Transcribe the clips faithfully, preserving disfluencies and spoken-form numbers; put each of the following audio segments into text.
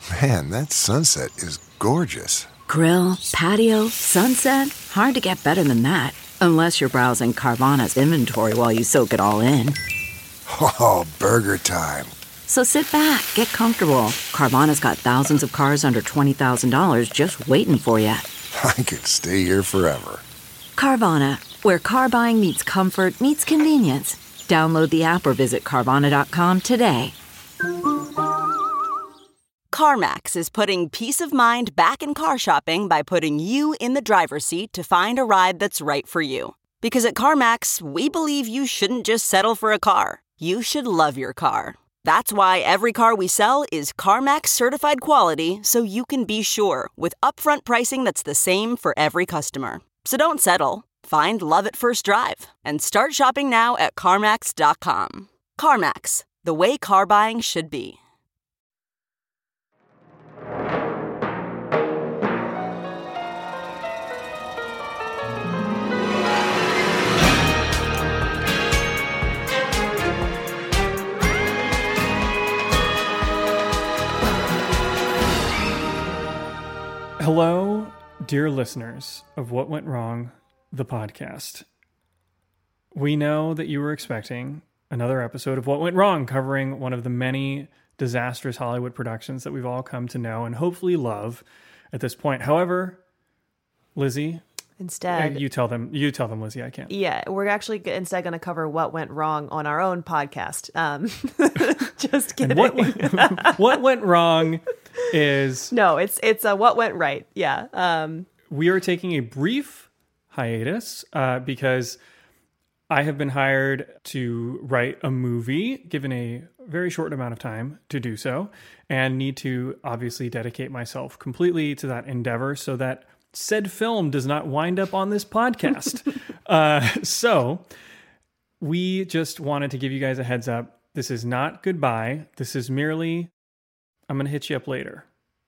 Man, that sunset is gorgeous. Grill, patio, sunset. Hard to get better than that. Unless you're browsing Carvana's inventory while you soak it all in. Oh, burger time. So sit back, get comfortable. Carvana's got thousands of cars under twenty thousand dollars just waiting for you. I could stay here forever. Carvana, where car buying meets comfort, meets convenience. Download the app or visit Carvana dot com today. CarMax is putting peace of mind back in car shopping by putting you in the driver's seat to find a ride that's right for you. Because at CarMax, we believe you shouldn't just settle for a car. You should love your car. That's why every car we sell is CarMax certified quality, so you can be sure with upfront pricing that's the same for every customer. So don't settle. Find love at first drive and start shopping now at CarMax dot com. CarMax, the way car buying should be. Hello, dear listeners of What Went Wrong, the podcast. We know that you were expecting another episode of What Went Wrong, covering one of the many disastrous Hollywood productions that we've all come to know and hopefully love at this point. However, Lizzie, instead, uh, you tell them, you tell them, Lizzie, I can't. Yeah, we're actually instead going to cover what went wrong on our own podcast. Um, just kidding. What, what went wrong is no, it's it's uh, what went right. Yeah, um, we are taking a brief hiatus uh, because I have been hired to write a movie, given a very short amount of time to do so, and need to obviously dedicate myself completely to that endeavor so that said film does not wind up on this podcast. uh, so we just wanted to give you guys a heads up. This is not goodbye. This is merely, I'm going to hit you up later.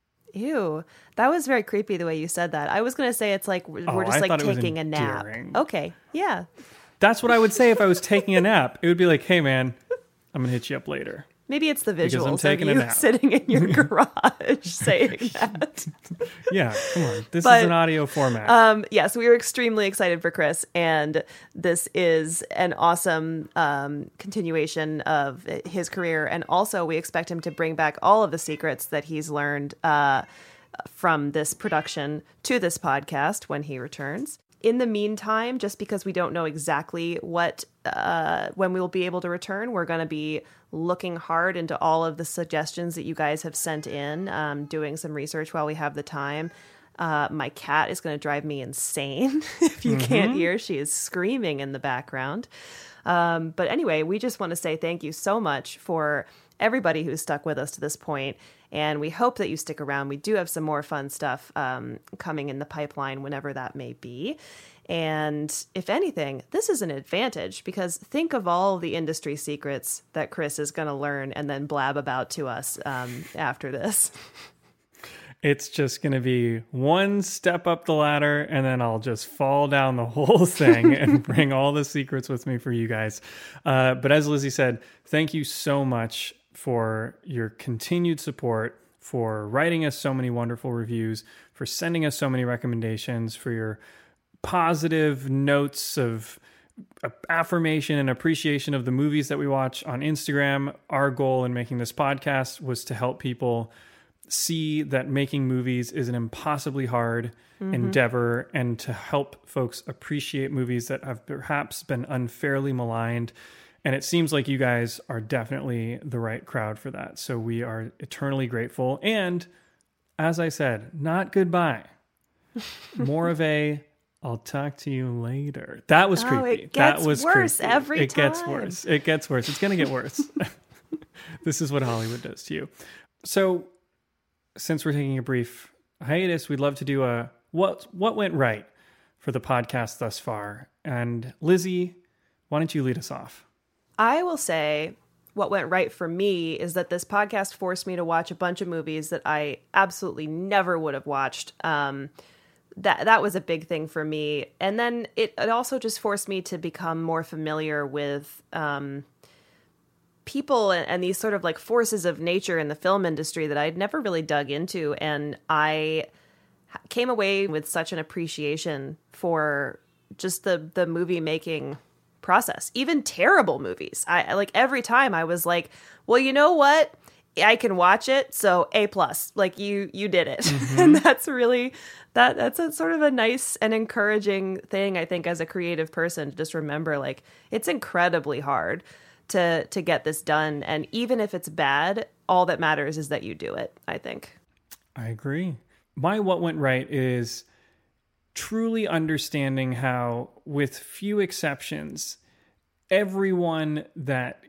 Ew, that was very creepy the way you said that. I was going to say it's like we're Oh, just I like thought it was taking a nap. endearing. Okay, yeah. That's what I would say if I was taking a nap. It would be like, hey man, I'm going to hit you up later. Maybe it's the Because I'm visuals of taking a you nap. sitting in your garage saying that. Yeah, come on. This But, is an audio format. Um, yes, we were extremely excited for Chris, and this is an awesome um, continuation of his career. And also, we expect him to bring back all of the secrets that he's learned uh, from this production to this podcast when he returns. In the meantime, just because we don't know exactly what uh, when we will be able to return, we're going to be looking hard into all of the suggestions that you guys have sent in, um, doing some research while we have the time. Uh, my cat is going to drive me insane. If you mm-hmm. can't hear, she is screaming in the background. Um, but anyway, we just want to say thank you so much for everybody who's stuck with us to this point. And we hope that you stick around. We do have some more fun stuff um, coming in the pipeline whenever that may be. And if anything, this is an advantage because think of all the industry secrets that Chris is going to learn and then blab about to us um, after this. It's just going to be one step up the ladder and then I'll just fall down the whole thing and bring all the secrets with me for you guys. Uh, but as Lizzie said, thank you so much for your continued support, for writing us so many wonderful reviews, for sending us so many recommendations, for your positive notes of affirmation and appreciation of the movies that we watch on Instagram. Our goal in making this podcast was to help people see that making movies is an impossibly hard mm-hmm. endeavor and to help folks appreciate movies that have perhaps been unfairly maligned. And it seems like you guys are definitely the right crowd for that. So we are eternally grateful. And as I said, not goodbye. More of a, I'll talk to you later. That was creepy. Oh, it gets that was worse creepy. every it time. It gets worse. It gets worse. It's going to get worse. This is what Hollywood does to you. So since we're taking a brief hiatus, we'd love to do a what what went right for the podcast thus far. And Lizzie, why don't you lead us off? I will say what went right for me is that this podcast forced me to watch a bunch of movies that I absolutely never would have watched. Um, that that was a big thing for me. And then it, it also just forced me to become more familiar with um, people and, and these sort of like forces of nature in the film industry that I'd never really dug into. And I came away with such an appreciation for just the, the movie making process, even terrible movies. I like every time I was like, well, you know what? I can watch it. So A plus, like you, you did it. Mm-hmm. And that's really, that that's a sort of a nice and encouraging thing, I think, as a creative person, to just remember, like, it's incredibly hard to, to get this done. And even if it's bad, all that matters is that you do it, I think. I agree. My what went right is truly understanding how, with few exceptions, everyone that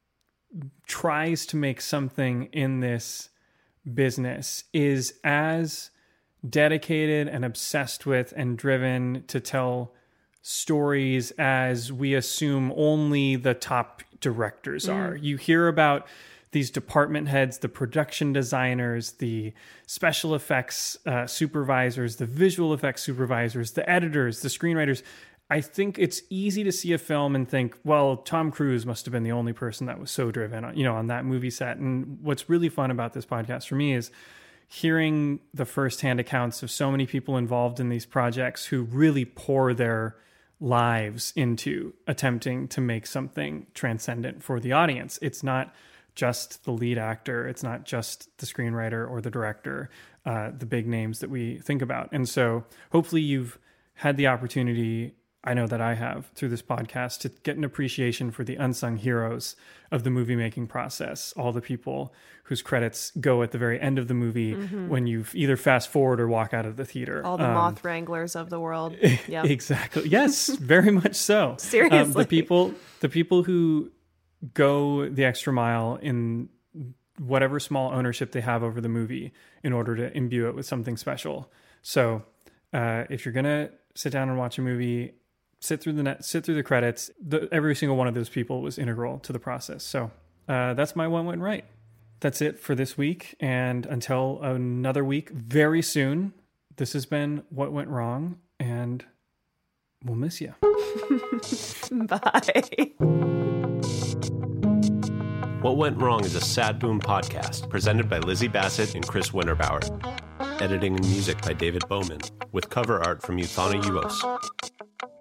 tries to make something in this business is as dedicated and obsessed with and driven to tell stories as we assume only the top directors mm. are. You hear about these department heads, the production designers, the special effects uh, supervisors, the visual effects supervisors, the editors, the screenwriters. I think it's easy to see a film and think, well, Tom Cruise must have been the only person that was so driven, you know, on that movie set. And what's really fun about this podcast for me is hearing the firsthand accounts of so many people involved in these projects who really pour their lives into attempting to make something transcendent for the audience. It's not just the lead actor. It's not just the screenwriter or the director, uh, the big names that we think about. And so hopefully you've had the opportunity, I know that I have, through this podcast, to get an appreciation for the unsung heroes of the movie making process, all the people whose credits go at the very end of the movie mm-hmm. when you either fast forward or walk out of the theater. All the um, moth wranglers of the world. Yep. Exactly. Yes, very much so. Seriously. Um, the people, the people who go the extra mile in whatever small ownership they have over the movie in order to imbue it with something special. So uh, if you're going to sit down and watch a movie, sit through the net, sit through the credits. The, every single one of those people was integral to the process. So uh, that's my one went right. That's it for this week. And until another week, very soon, this has been What Went Wrong, and we'll miss you. Bye. What Went Wrong is a Sad Boom podcast presented by Lizzie Bassett and Chris Winterbauer. Editing and music by David Bowman, with cover art from Euthana Uos.